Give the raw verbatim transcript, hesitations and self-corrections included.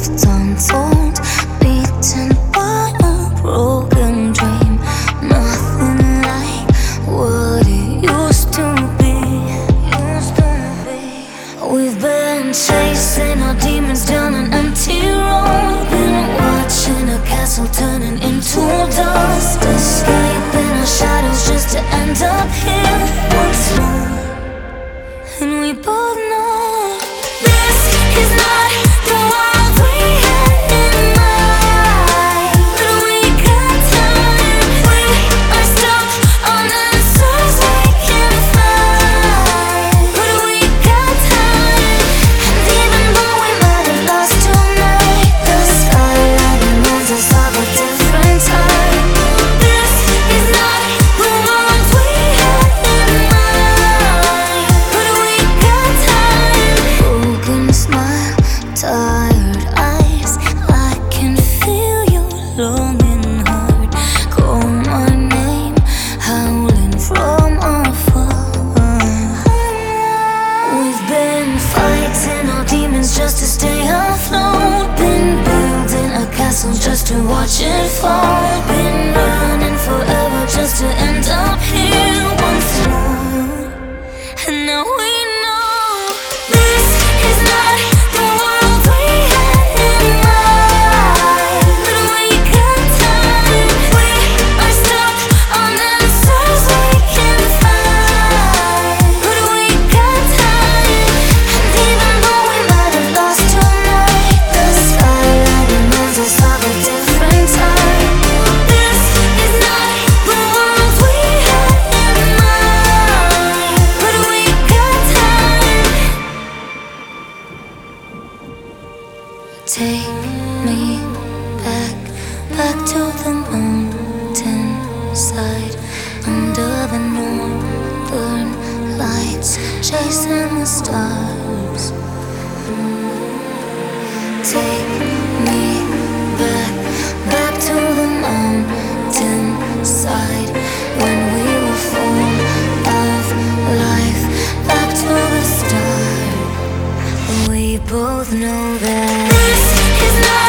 left untold, beaten by a broken dream. Nothing like what it used to be. Used to be. We've been chasing our demons down an empty road. Been watching a castle turning into dust, escaping our shadows just to end up here once more. And we both know this is not the world we had in mind. But we got time, we are stuck on answers we can't find. But we got time, and even though we might have lost tonight, the skyline reminds us of a different time. This is not the world we had in mind. But we got time. Broken smile, tired eyes, I can feel your longing heart. Call my name, howling from afar. We've been fighting our demons just to stay afloat. Been building a castle just to watch it fall. Been running forever just to end up here once more. And now we know this is not the world we had in mind. But we got time, we are stuck on answers we can't find. But we got time, and even though we might have lost tonight, the skyline reminds us of a different time. This is not the world we had in mind. But we got time. Take me back, back to the mountain side, under the northern lights, chasing the stars. Take me back, back to the mountain side, when we were full of life, back to the start. We both know that this is not